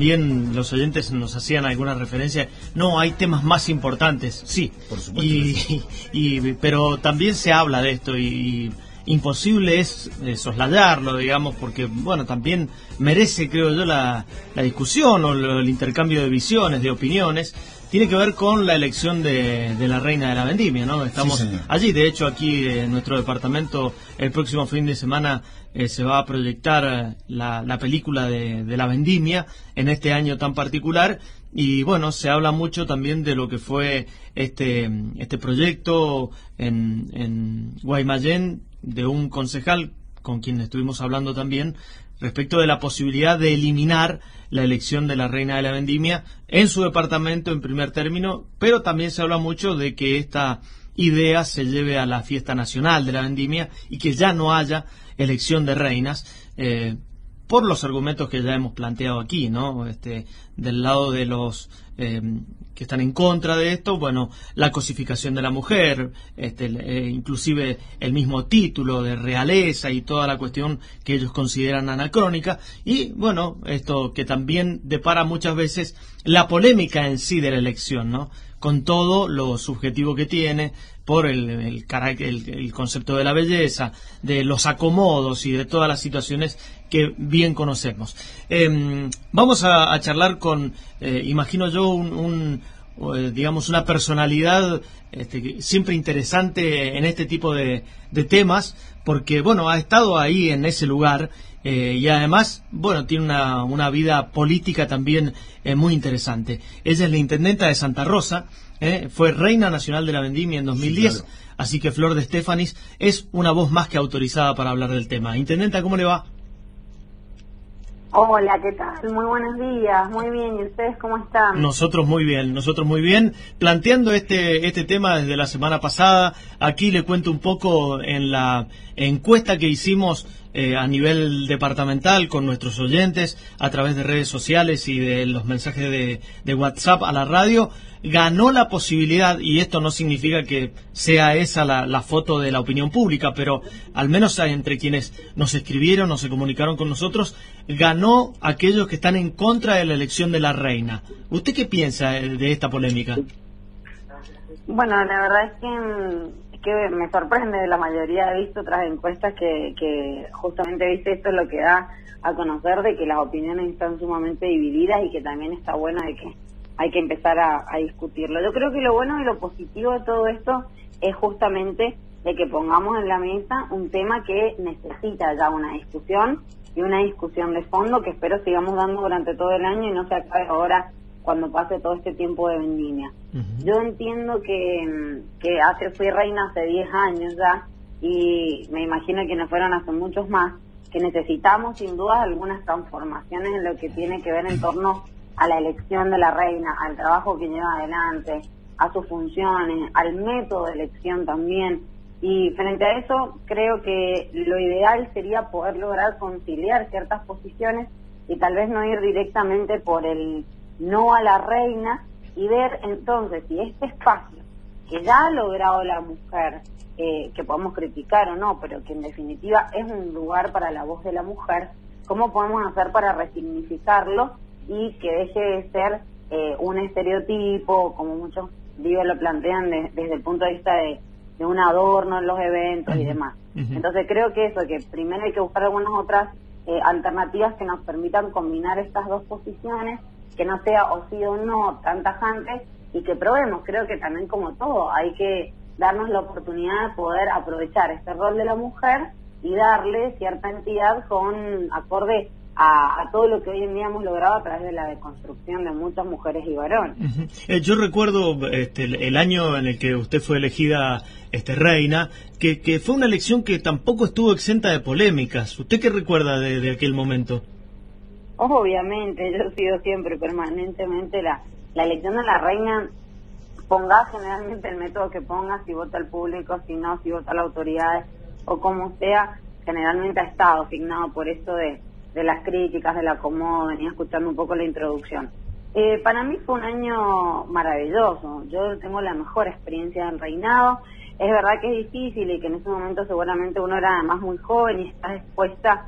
Bien, los oyentes nos hacían alguna referencia. No, hay temas más importantes, sí. Por supuesto. Pero también se habla de esto y imposible es soslayarlo, digamos, porque, bueno, también merece, creo yo, la discusión o el intercambio de visiones, de opiniones. Tiene que ver con la elección de la reina de la vendimia, ¿no? Estamos sí, allí, de hecho, aquí en nuestro departamento, el próximo fin de semana se va a proyectar la película de la vendimia en este año tan particular. Y bueno, se habla mucho también de lo que fue este proyecto en Guaymallén, de un concejal con quien estuvimos hablando también, respecto de la posibilidad de eliminar la elección de la reina de la vendimia en su departamento en primer término, pero también se habla mucho de que esta idea se lleve a la fiesta nacional de la vendimia y que ya no haya elección de reinas, por los argumentos que ya hemos planteado aquí, ¿no? Del lado de los que están en contra de esto, bueno, la cosificación de la mujer, inclusive el mismo título de realeza y toda la cuestión que ellos consideran anacrónica, y bueno, esto que también depara muchas veces la polémica en sí de la elección, ¿no? Con todo lo subjetivo que tiene, por el concepto de la belleza, de los acomodos y de todas las situaciones que bien conocemos. Vamos a charlar con, imagino yo, digamos, una personalidad siempre interesante en este tipo de temas, porque, bueno, ha estado ahí en ese lugar y además, bueno, tiene una vida política también muy interesante. Ella es la intendenta de Santa Rosa, fue reina nacional de la vendimia en 2010, sí, claro. Así que Flor de Estefanis es una voz más que autorizada para hablar del tema. Intendenta, ¿cómo le va? Hola, ¿qué tal? Muy buenos días, muy bien, ¿y ustedes cómo están? Nosotros muy bien, planteando este tema desde la semana pasada. Aquí le cuento un poco en la encuesta que hicimos a nivel departamental con nuestros oyentes a través de redes sociales y de los mensajes de WhatsApp a la radio. Ganó la posibilidad, y esto no significa que sea esa la foto de la opinión pública, pero al menos entre quienes nos escribieron o se comunicaron con nosotros, ganó aquellos que están en contra de la elección de la reina. ¿Usted qué piensa de esta polémica? Bueno, la verdad es que me sorprende. De la mayoría he visto otras encuestas que justamente, viste, esto es lo que da a conocer de que las opiniones están sumamente divididas y que también está bueno de que hay que empezar a discutirlo. Yo creo que lo bueno y lo positivo de todo esto es justamente de que pongamos en la mesa un tema que necesita ya una discusión y una discusión de fondo que espero sigamos dando durante todo el año y no se acabe ahora cuando pase todo este tiempo de vendimia. Yo entiendo que fui reina hace 10 años ya y me imagino que no fueron hace muchos más, que necesitamos sin duda algunas transformaciones en lo que tiene que ver en torno a la elección de la reina, al trabajo que lleva adelante, a sus funciones, al método de elección también. Y frente a eso, creo que lo ideal sería poder lograr conciliar ciertas posiciones y tal vez no ir directamente por el no a la reina y ver entonces si este espacio que ya ha logrado la mujer, que podemos criticar o no, pero que en definitiva es un lugar para la voz de la mujer, ¿cómo podemos hacer para resignificarlo y que deje de ser un estereotipo, como muchos lo plantean desde el punto de vista de un adorno en los eventos y demás? Entonces creo que eso, que primero hay que buscar algunas otras alternativas que nos permitan combinar estas dos posiciones, que no sea o sí o no tan tajante y que probemos. Creo que también, como todo, hay que darnos la oportunidad de poder aprovechar este rol de la mujer y darle cierta entidad acorde a todo lo que hoy en día hemos logrado a través de la deconstrucción de muchas mujeres y varones. Yo recuerdo el año en el que usted fue elegida reina, que fue una elección que tampoco estuvo exenta de polémicas. ¿Usted qué recuerda de aquel momento? Obviamente, yo he sido siempre permanentemente la elección de la reina, ponga generalmente el método que ponga, si vota el público, si no, si vota la autoridad o como sea, generalmente ha estado asignado por esto de las críticas, del acomodo. Venía escuchando un poco la introducción. Para mí fue un año maravilloso. Yo tengo la mejor experiencia del reinado. Es verdad que es difícil y que en ese momento seguramente uno era además muy joven y está dispuesta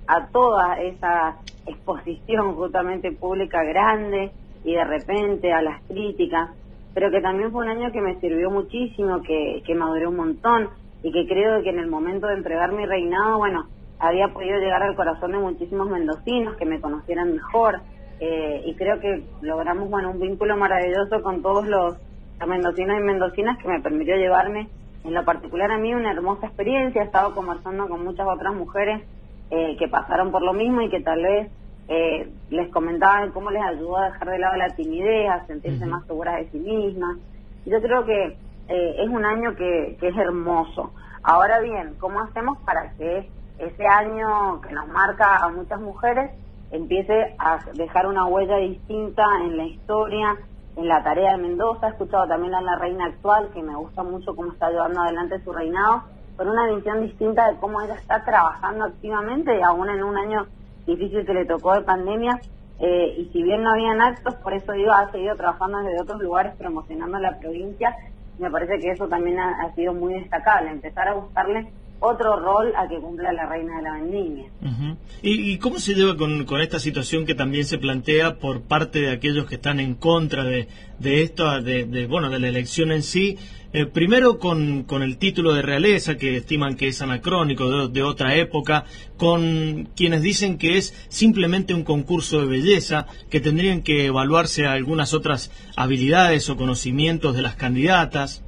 a toda esa exposición justamente pública grande y de repente a las críticas, pero que también fue un año que me sirvió muchísimo, que maduré un montón y que creo que en el momento de entregar mi reinado, bueno, había podido llegar al corazón de muchísimos mendocinos que me conocieran mejor, y creo que logramos, bueno, un vínculo maravilloso con todos los mendocinos y mendocinas que me permitió llevarme, en lo particular a mí, una hermosa experiencia. He estado conversando con muchas otras mujeres que pasaron por lo mismo y que tal vez les comentaban cómo les ayudó a dejar de lado la timidez, a sentirse más seguras de sí mismas. Yo creo que es un año que es hermoso. Ahora bien, ¿cómo hacemos para que ese año que nos marca a muchas mujeres empiece a dejar una huella distinta en la historia, en la tarea de Mendoza? He escuchado también a la reina actual, que me gusta mucho cómo está llevando adelante su reinado, con una visión distinta de cómo ella está trabajando activamente, y aún en un año difícil que le tocó de pandemia, y si bien no habían actos, por eso digo, ha seguido trabajando desde otros lugares promocionando la provincia. Me parece que eso también ha sido muy destacable, empezar a buscarle otro rol a que cumpla la reina de la vendimia. ¿Y cómo se lleva con esta situación que también se plantea por parte de aquellos que están en contra de esto, de la elección en sí? Primero con el título de realeza, que estiman que es anacrónico, de otra época, con quienes dicen que es simplemente un concurso de belleza, que tendrían que evaluarse algunas otras habilidades o conocimientos de las candidatas.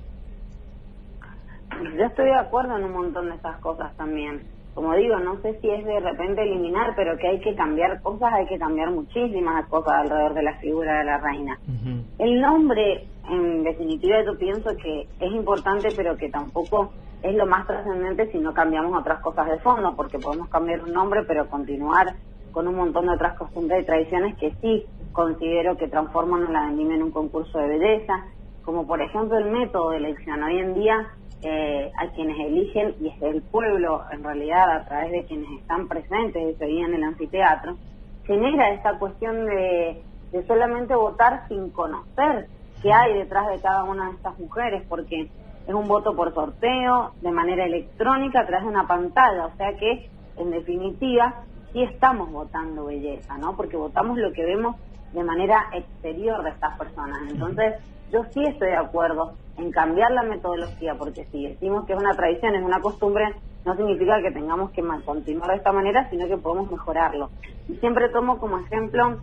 Yo estoy de acuerdo en un montón de esas cosas también. Como digo, no sé si es de repente eliminar, pero que hay que cambiar cosas, hay que cambiar muchísimas cosas alrededor de la figura de la reina. El nombre, en definitiva, yo pienso que es importante, pero que tampoco es lo más trascendente si no cambiamos otras cosas de fondo, porque podemos cambiar un nombre, pero continuar con un montón de otras costumbres y tradiciones que sí considero que transforman a la vendimia en un concurso de belleza, como por ejemplo el método de elección. Hoy en día a quienes eligen, y es el pueblo en realidad a través de quienes están presentes ese día en el anfiteatro, genera esta cuestión de solamente votar sin conocer qué hay detrás de cada una de estas mujeres, porque es un voto por sorteo, de manera electrónica, a través de una pantalla, o sea que en definitiva sí estamos votando belleza, ¿no? Porque votamos lo que vemos de manera exterior de estas personas. Entonces yo sí estoy de acuerdo en cambiar la metodología, porque si decimos que es una tradición, es una costumbre, no significa que tengamos que continuar de esta manera, sino que podemos mejorarlo. Y siempre tomo como ejemplo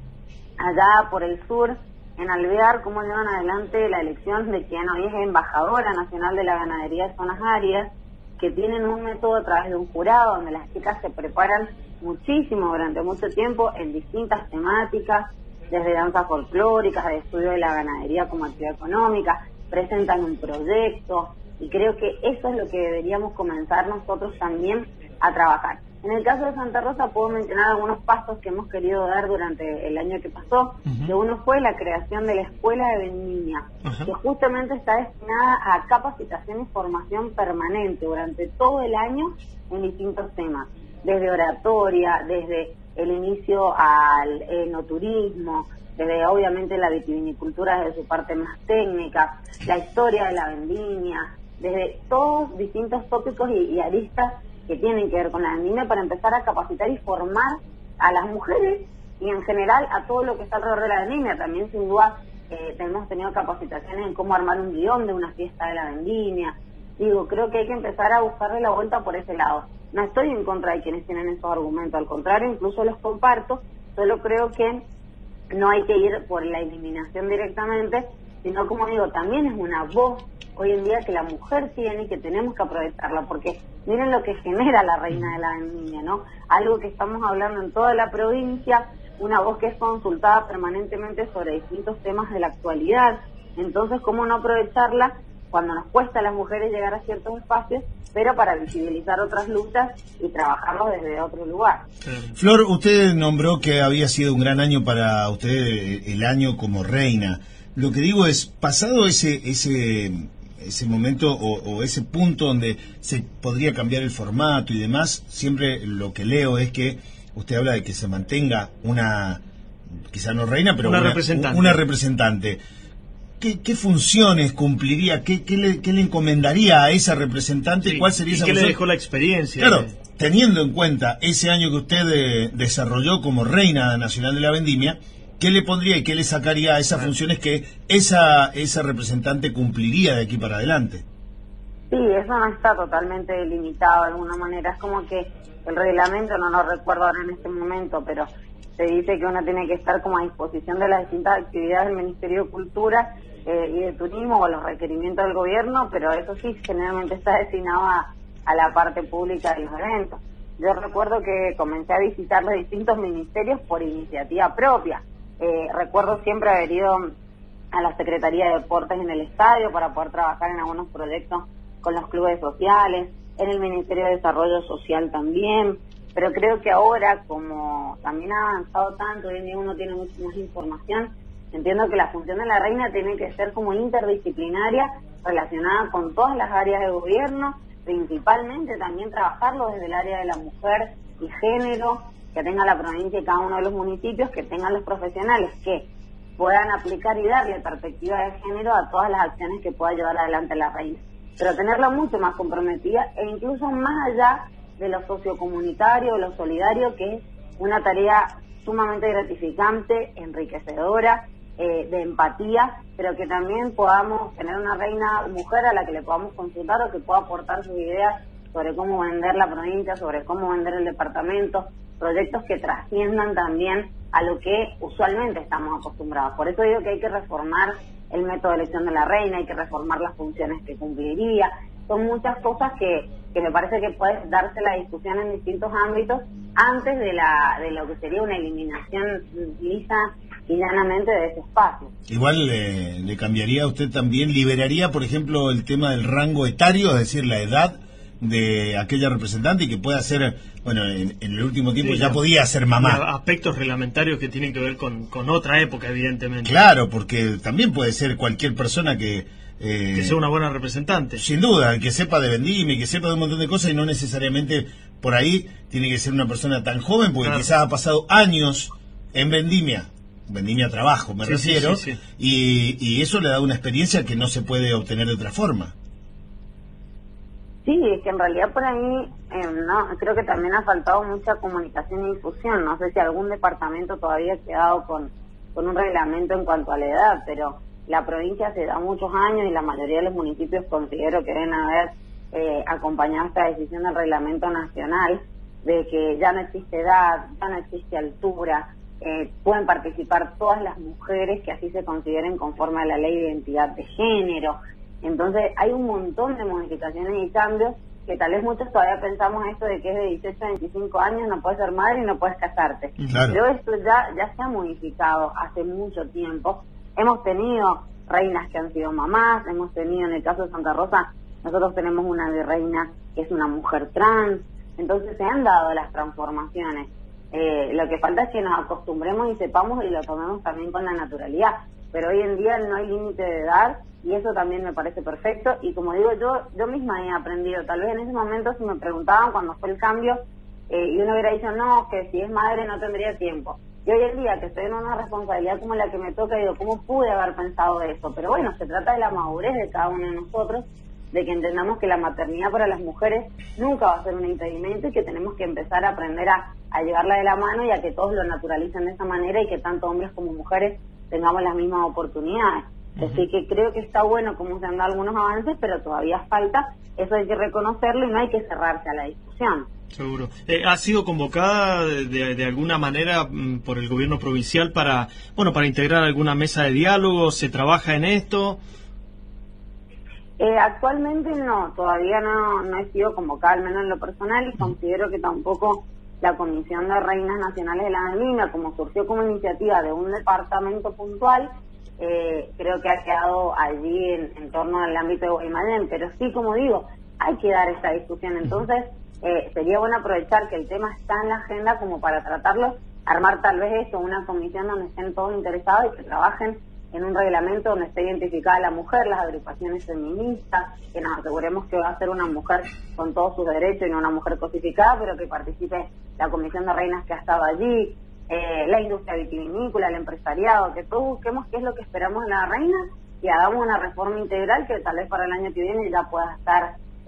allá por el sur, en Alvear, cómo llevan adelante la elección de quien hoy es embajadora nacional de la ganadería de zonas áridas, que tienen un método a través de un jurado donde las chicas se preparan muchísimo durante mucho tiempo en distintas temáticas, desde danzas folclóricas, de estudio de la ganadería como actividad económica, presentan un proyecto, y creo que eso es lo que deberíamos comenzar nosotros también a trabajar. En el caso de Santa Rosa puedo mencionar algunos pasos que hemos querido dar durante el año que pasó, que uno fue la creación de la Escuela de Vendimia, que justamente está destinada a capacitación y formación permanente durante todo el año en distintos temas, desde oratoria, desde el inicio al enoturismo, desde obviamente la vitivinicultura desde su parte más técnica, la historia de la vendimia, desde todos distintos tópicos y aristas que tienen que ver con la vendimia, para empezar a capacitar y formar a las mujeres y en general a todo lo que está alrededor de la vendimia. También sin duda hemos tenido capacitaciones en cómo armar un guión de una fiesta de la vendimia. Digo, creo que hay que empezar a buscarle la vuelta por ese lado. No estoy en contra de quienes tienen esos argumentos, al contrario, incluso los comparto, solo creo que no hay que ir por la eliminación directamente, sino, como digo, también es una voz hoy en día que la mujer tiene y que tenemos que aprovecharla, porque miren lo que genera la reina de la vendimia, ¿no? Algo que estamos hablando en toda la provincia, una voz que es consultada permanentemente sobre distintos temas de la actualidad. Entonces, ¿cómo no aprovecharla cuando nos cuesta a las mujeres llegar a ciertos espacios, pero para visibilizar otras luchas y trabajarlo desde otro lugar? Flor, usted nombró que había sido un gran año para usted, el año como reina. Lo que digo es, pasado ese momento o ese punto donde se podría cambiar el formato y demás, siempre lo que leo es que usted habla de que se mantenga una, quizá no reina, pero una representante. ¿Qué funciones cumpliría? ¿Qué le encomendaría a esa representante? Sí, ¿Cuál sería esa función? ¿Qué le dejó la experiencia? Claro, teniendo en cuenta ese año que usted desarrolló como Reina Nacional de la Vendimia, ¿qué le pondría y qué le sacaría a esas funciones que esa representante cumpliría de aquí para adelante? Sí, eso no está totalmente delimitado de alguna manera. Es como que el reglamento, no lo recuerdo ahora en este momento, pero se dice que uno tiene que estar como a disposición de las distintas actividades del Ministerio de Cultura y de Turismo o los requerimientos del gobierno, pero eso sí, generalmente está destinado a la parte pública de los eventos. Yo recuerdo que comencé a visitar los distintos ministerios por iniciativa propia. Recuerdo siempre haber ido a la Secretaría de Deportes en el estadio para poder trabajar en algunos proyectos con los clubes sociales, en el Ministerio de Desarrollo Social también, pero creo que ahora, como también ha avanzado tanto, hoy en día uno tiene mucha más información, entiendo que la función de la reina tiene que ser como interdisciplinaria, relacionada con todas las áreas de gobierno, principalmente también trabajarlo desde el área de la mujer y género, que tenga la provincia y cada uno de los municipios, que tengan los profesionales que puedan aplicar y darle perspectiva de género a todas las acciones que pueda llevar adelante la reina, pero tenerla mucho más comprometida e incluso más allá de lo sociocomunitario, de lo solidario, que es una tarea sumamente gratificante, enriquecedora, de empatía, pero que también podamos tener una reina mujer a la que le podamos consultar o que pueda aportar sus ideas sobre cómo vender la provincia, sobre cómo vender el departamento, proyectos que trasciendan también a lo que usualmente estamos acostumbrados. Por eso digo que hay que reformar el método de elección de la reina, hay que reformar las funciones que cumpliría. Son muchas cosas que me parece que puede darse la discusión en distintos ámbitos antes de lo que sería una eliminación lisa y llanamente de ese espacio. Igual le cambiaría a usted también, liberaría, por ejemplo, el tema del rango etario, es decir, la edad de aquella representante y que pueda ser, bueno, en el último tiempo sí, ya podía ser mamá. Aspectos reglamentarios que tienen que ver con otra época, evidentemente. Claro, porque también puede ser cualquier persona que sea una buena representante. Sin duda, que sepa de vendimia, que sepa de un montón de cosas y no necesariamente por ahí tiene que ser una persona tan joven, porque claro, quizás ha pasado años en vendimia trabajo, me refiero, sí. Y eso le da una experiencia que no se puede obtener de otra forma. Sí, es que en realidad por ahí no, creo que también ha faltado mucha comunicación y difusión. No sé si algún departamento todavía ha quedado con un reglamento en cuanto a la edad, pero la provincia hace ya muchos años y la mayoría de los municipios considero que deben haber acompañado esta decisión del reglamento nacional de que ya no existe edad, ya no existe altura, pueden participar todas las mujeres que así se consideren conforme a la ley de identidad de género. Entonces hay un montón de modificaciones y cambios que tal vez muchos todavía pensamos esto de que es de 18 a 25 años, no puedes ser madre y no puedes casarte. Claro. Pero esto ya se ha modificado hace mucho tiempo. Hemos tenido reinas que han sido mamás, hemos tenido, en el caso de Santa Rosa, nosotros tenemos una virreina que es una mujer trans, entonces se han dado las transformaciones. Lo que falta es que nos acostumbremos y sepamos y lo tomemos también con la naturalidad, pero hoy en día no hay límite de edad y eso también me parece perfecto. Y como digo, yo misma he aprendido, tal vez en ese momento si me preguntaban cuando fue el cambio y uno hubiera dicho no, que si es madre no tendría tiempo, y hoy en día que estoy en una responsabilidad como la que me toca, digo, ¿cómo pude haber pensado eso? Pero bueno, se trata de la madurez de cada uno de nosotros, de que entendamos que la maternidad para las mujeres nunca va a ser un impedimento y que tenemos que empezar a aprender a llevarla de la mano y a que todos lo naturalicen de esa manera y que tanto hombres como mujeres tengamos las mismas oportunidades. Así que creo que está bueno como se han dado algunos avances, pero todavía falta, eso hay que reconocerlo y no hay que cerrarse a la discusión. Seguro. ¿Ha sido convocada de alguna manera por el gobierno provincial para integrar alguna mesa de diálogo? ¿Se trabaja en esto? Actualmente no, todavía no he sido convocada, al menos en lo personal, y considero que tampoco la Comisión de Reinas Nacionales de la Vendimia, como surgió como iniciativa de un departamento puntual, creo que ha quedado allí en torno al ámbito de Guaymallén, pero sí, como digo, hay que dar esta discusión. Entonces sería bueno aprovechar que el tema está en la agenda como para tratarlo, armar tal vez eso, una comisión donde estén todos interesados y que trabajen en un reglamento donde esté identificada la mujer, las agrupaciones feministas, que nos aseguremos que va a ser una mujer con todos sus derechos y no una mujer cosificada, pero que participe la Comisión de Reinas que ha estado allí, la industria vitivinícola, el empresariado, que todos busquemos qué es lo que esperamos de la reina y hagamos una reforma integral que tal vez para el año que viene ya pueda estar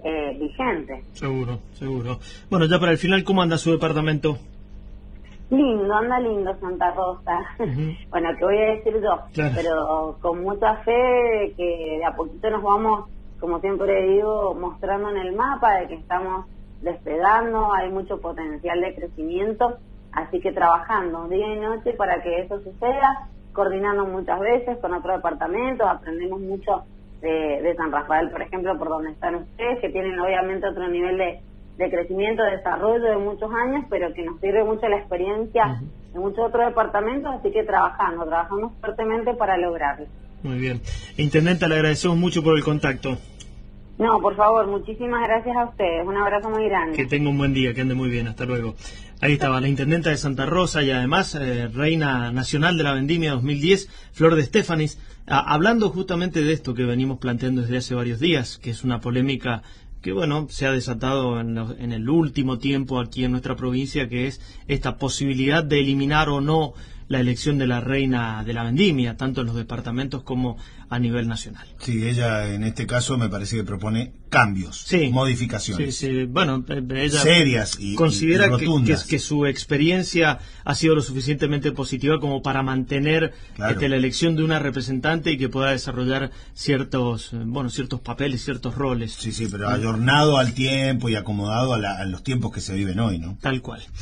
vigente. Seguro, seguro. Bueno, ya para el final, ¿cómo anda su departamento? Lindo, anda lindo Santa Rosa. Bueno, ¿qué voy a decir yo? Claro. Pero con mucha fe de que de a poquito nos vamos, como siempre digo, mostrando en el mapa de que estamos despegando, hay mucho potencial de crecimiento, así que trabajando día y noche para que eso suceda, coordinando muchas veces con otros departamentos, aprendemos mucho de San Rafael, por ejemplo, por donde están ustedes, que tienen obviamente otro nivel de crecimiento, de desarrollo de muchos años, pero que nos sirve mucho la experiencia de muchos otros departamentos, así que trabajamos fuertemente para lograrlo. Muy bien. Intendenta, le agradecemos mucho por el contacto. No, por favor, muchísimas gracias a ustedes, un abrazo muy grande. Que tenga un buen día, que ande muy bien, hasta luego. Ahí estaba la intendenta de Santa Rosa y además reina nacional de la Vendimia 2010, Flor de Estéfanis, hablando justamente de esto que venimos planteando desde hace varios días, que es una polémica que, bueno, se ha desatado en el último tiempo aquí en nuestra provincia, que es esta posibilidad de eliminar o no la elección de la reina de la Vendimia, tanto en los departamentos como a nivel nacional. Sí, ella en este caso me parece que propone cambios, Sí, modificaciones. Sí, bueno, ella serias y considera y rotundas. que su experiencia ha sido lo suficientemente positiva como para mantener Claro. la elección de una representante y que pueda desarrollar ciertos papeles, ciertos roles. Sí, pero ayornado al tiempo y acomodado a los tiempos que se viven hoy, ¿no? Tal cual.